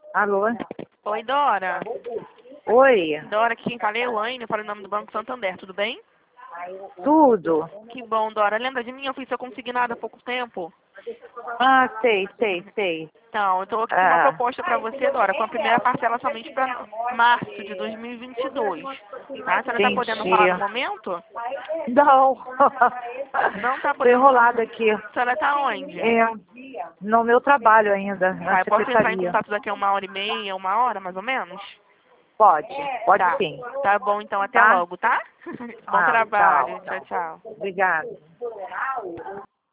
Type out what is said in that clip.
Alô? Oi, Dora. Oi, Dora, aqui quem fala é Elaine, eu falo em nome do Banco Santander, tudo bem? tudo? Que bom, Dora. Lembra de mim? Eu fiz seu consignado há pouco tempo. Ah, sei. Então, eu tô aqui com uma Ah, proposta para você, Dora, com a primeira parcela somente para março de 2022. Tá? A senhora tá podendo entendi. falar no momento? Não, Não tá tô podendo falar. enrolada aqui. A senhora tá onde? É, no meu trabalho ainda, na Tá, eu posso entrar em secretaria. contato daqui a 1h30, 1 hora, mais ou menos? Pode Tá. sim, Tá bom, então até tá? logo, tá? Bom Ah, tchau. trabalho. Tchau, tchau. Obrigada.